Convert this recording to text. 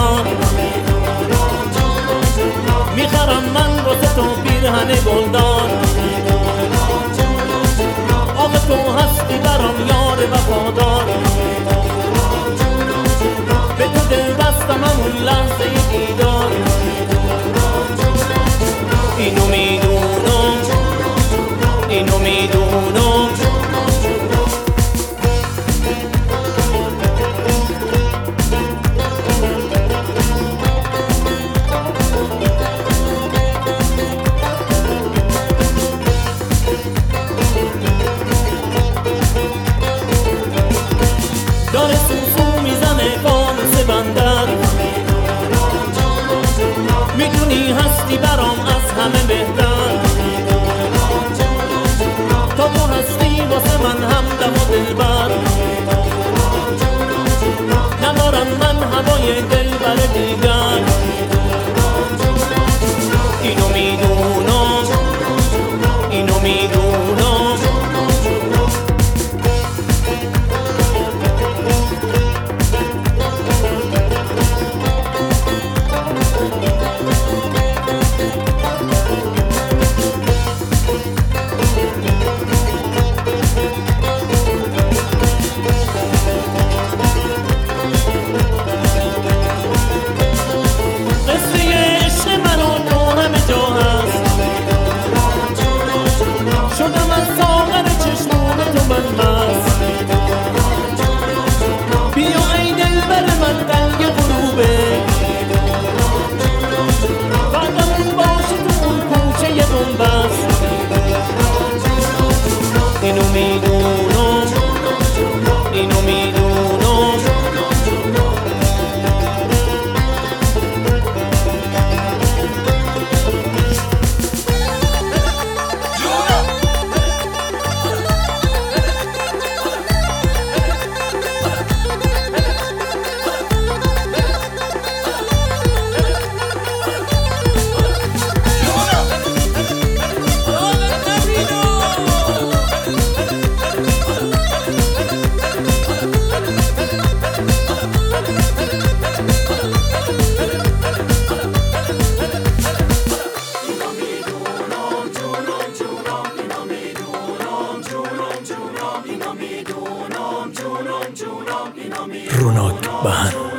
جونم میخرم من واسه تو پیرهن گلدار آخه تو هستی برام یار وفادار به تو دل بستم همون لحظه دیدار اینو میدونم اینو میدونم داره سوسو میزنه فانوس بندر میدونی هستی برام از همه بهتر تا تو هستی واسه من همدم و دلبر ندارم من هوای دلبر دیگر اینو میدونم اینو میدونم شدم از ساغر چشمون تو من مست بیا ای دلبر من رنگ غروبه بعدمون باشه تو اون کوچه بنبست اینو میدونم اینو میدونم رونق بهن